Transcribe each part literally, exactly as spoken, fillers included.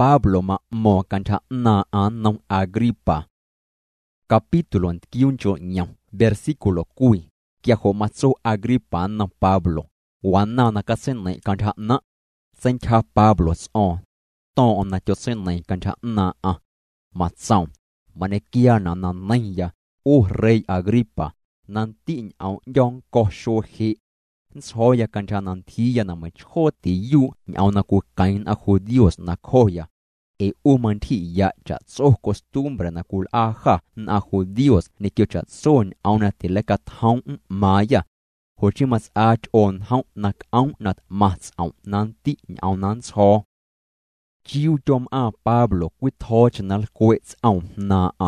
Pablo ma mo canta na an non Agripa. Capítulo antiuncho nyam, versículo cui, kia ho matso Agripa na Pablo, wana na kasene canta na, sencha Pablo on, ton on na josene canta na a, matsam, manekia na na nanya, o rei Agripa, nantin au yong ko sho he, soya canta nantia na machoti yu, au na ku kain a judíos na koya. E umanti ya cha so costumbre na kul aja na judíos ni kyo cha son au na tileka thaung maya hochimas ach on hau nak au nat mas au nanti au nan so chiu tom a Pablo with hochnal quets au na a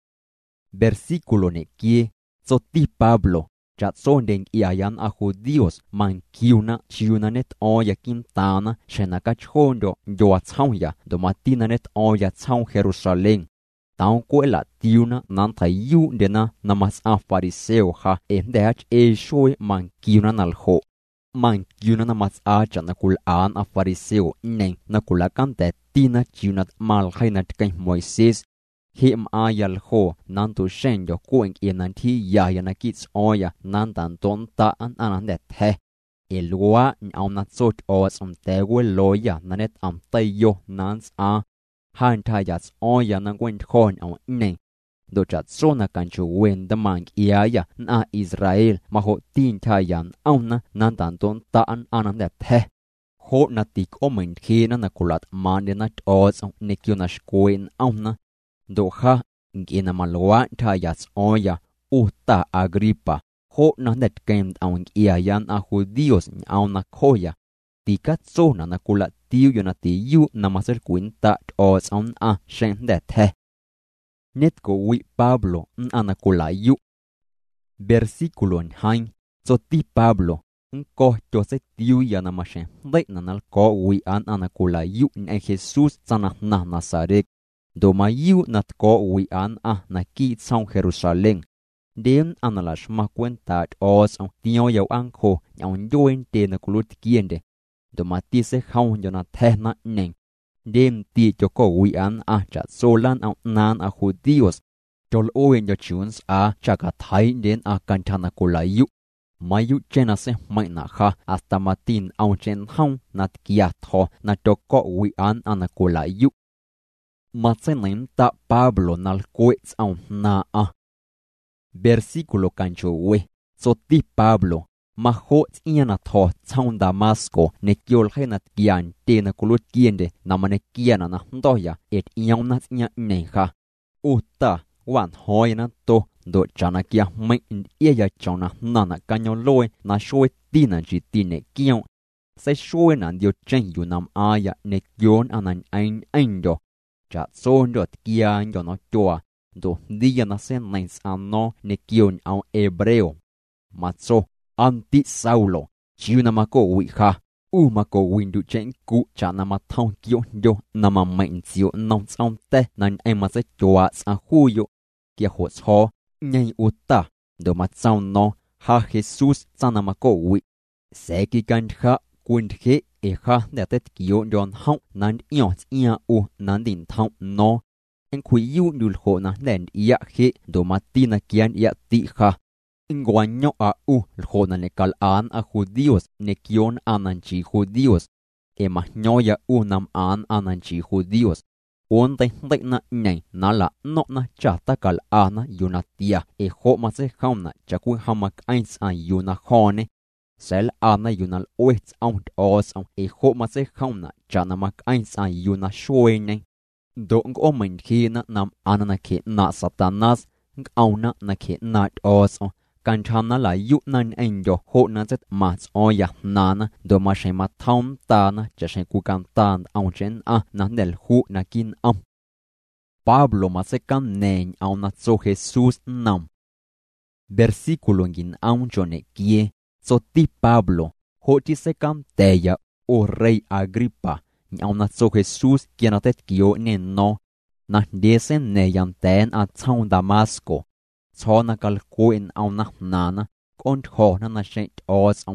versículo ne kie so ti Pablo cha son den iayan a judíos man kiuna chiuna net o ya quintana shena kachondo yo tsauya do matina net o ya tsau Jerusalén taun kuela tiuna nan tayu dena namas a fariseo ha endach e shoy man kiuna nalho man kiuna namas a chana kul an a fariseo nen na kulakan te tina chiunat mal hainat kai Moises him ayal ho nan tu shen yo kueng inan ti ya yana kits oya nan tan ton ta an anan det he elwa au na sot os am te we loya nanet am tayo nans a han ta yas oya nan gwen khon au ne do chat sona kan chu wen the mang ya ya na Israel ma ho tin ta yan au na nan tan ton ta an anan det he ho na tik o men khi na na kulat man de na os ne kyo na shkoin au na do ha ngina malwa ta yas oya uta Agripa ho na net kem aun iayan a judíos au na koya tikat zona na kula tiu yo na tiu na maser quinta os on a shen det he net ko wi Pablo n anakula yu versículo en hain so ti Pablo n ko to se tiu ya na mashen de na nal ko wi an anakula yu en Jesús sana na Nazaret do mayu nat ko wi an a na ki tsang Jerusalén dem analash ma cuenta os on tio yo anko on join te na kulut kiende do matise haun yo na the na nen dem ti cho ko wi an a cha solan on nan a judíos tol oen yo chuns a chaka thai den a kantana kulayu mayu chena se mai na kha hasta matin on chen haun nat kia tho na to ko wi an anakulayu matsenim ta Pablo nal quets au na a versículo cancho we so ti Pablo ma ho tiana tho chaun Damasco ne kyol henat kian te na kulut kiende na mane kiana na ndoya et iona nya neha uta wan hoina to do chana kia mai ia ya chona nana kanyo loe na shoe tina ji tine kion se shoe na dio chen yu nam aya ne kyon anan ain aindo cha son dot kia yo no choa do dia na sen lens ano ne kion au hebreo matso anti Saulo chiuna mako wi ha u mako windu chen ku cha na ma thong kyo yo na ma main chiu nong tsong te nan ai ma se choa sa hu yo kia ho cho nhai uta do ma tsong no ha Jesus sana mako wi se ki kan kha kun khe e kha da tet kyo yon hong nan yo ia u nan din thong no en khu yu nul ho na len ia khe do matina kian ia ti kha Inguaño a u lhona ne kal an a judíos ne kion ananchi judíos e mahñoya u nam an ananchi judíos on te te na nei nala no na chata kal ana yunatia e ho ma se hauna chaku hamak eins a yuna hone sel ana yunal oets out os e ho ma se hauna chana mak eins a yuna shoene do ngo men khina nam anana ke na satanas ngauna na ke na os kan chana la yu nan en yo ho na zet mas oya nana do ma she ma thom ta na cha she ku kan tan au chen a na del hu na kin am Pablo ma se kan nen au na so Jesus nam versículo ngin au chone kie so ti Pablo ho ti se kan teya o rey Agripa au na so Jesus quien atet kio ne no na desen ne yan ten a town Damasco Chona kal ko in au na nana kon ho na na shet os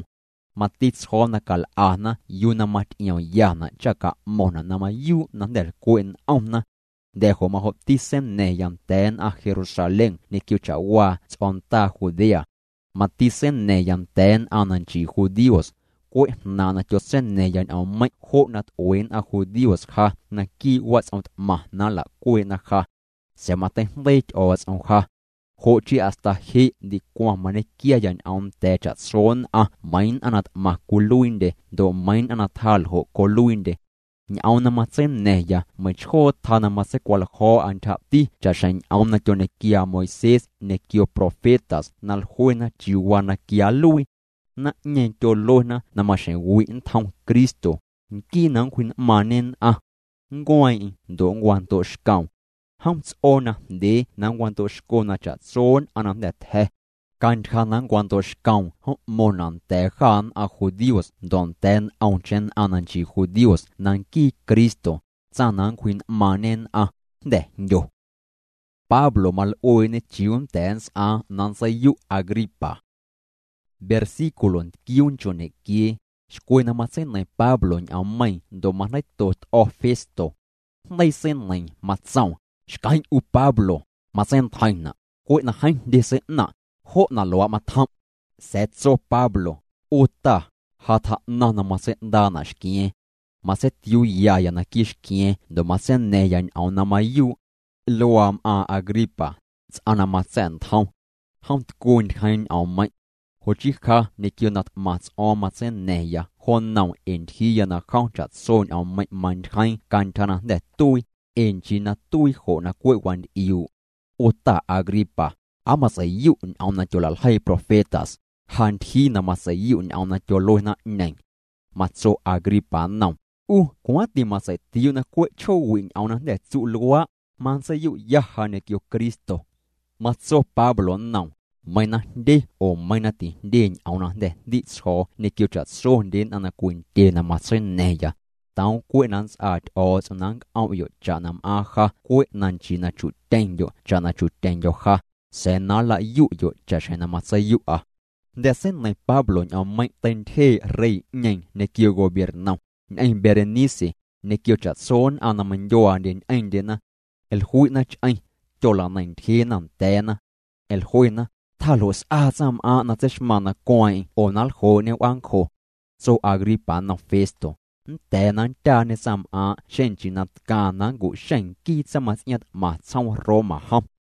mà tí cho na cả à na yu na mặt yêu ya na cha cả mò na na mà yu na để quên ông na để họ mà họ tí xem nè yam tên à Jerusalem nè kêu cha wa on ta Judea mà tí xem nè yam tên à nan chỉ Judios quên na na cho xem nè yan ông mấy họ na quên à Judios ha na ki was on mà na là quên na ha sẽ mà tên late os ông ha họ chỉ hasta hi đi qua mà nè kia yan ông té chặt son à main anat mà kuluinde do main anat hal họ kuluinde nhau nằm mà xem nè ya mới cho thà nằm mà sẽ qua là khó anh tháp đi cho sang ông na cho nè kia Moises nè kia prophetas na hoi na chiwa na kia lui na nhện cho lôi na nằm mà sẽ quên thông Cristo kia nắng khuyên mà nên à ngoài đồ quan tổ scount không ô na để nắng quan tổ sco na chặt son anh em đẹp thếการขานางกวนตัวสกาวฮโมนันแต่ขานอาคูดิอุสดอนเตนเอาเชนอานันจีคูดิอุสนังกีคริสโตจานังควินมาเนนอาเดโยปาบโลมาลโอเนจิอุนเตนส์อานันไซยุอากริปาเบอร์ซิคุลอนกิอุนโจเนกีสกุยนามาเซนในปาบโลนเอาไม่โดมาในตัวออฟฟิสโตในเซนในมาเจ้าสกายอุปาบโลมาเซนไทยนะกุยนาให้เดเซนะhọ na lo mà tham sẽ cho Pablo ota hata na na mà sẽ đa na skie mà sẽ tiêu ya ya na kish skie do mà sẽ ne ya au na ma yu loam a Agrippa ana mà sẽ tham ham kun khain au mai ho chi kha ne kyo nat ma o mà sẽ ne ya hon now in hi ya na khang chat son au mai man khain kan thana de tui in chi na tui ho na koi wan yu ota Agrippa ama sa yu au na chola hai prophetas han thi na ma sa yu au na cholo na neng ma so Agrippa nong u kwa ti ma sa ti na kwe cho win au na de chu lua man sa yu ya ha ne kyo Cristo ma so Pablo nong mai na de o mai na ti de au na de di so ne kyo cha so den ana kuin te na ma sa ne ya tao kwe nan art o so nang au yo cha nam a kha kwe nan chi na chu ten yo cha na chu ten yo kha sẽ nói là dụ dụ cho sẽ nằm mà xây dụ à để xem này Pablo ở mấy tên thế rei nhanh để kêu gọi biệt nào anh Berenice để kêu chặt son anh nằm mình doa đến anh đến na el hui na anh cho là này thế nằm té na el hui na thà los a sam a na chết mà na coi o nal khô neo ăn khô so Agrippa na festo té na cha ne sam a shen chi na ka na gu shen ki sa mà nhát mà xong Roma ham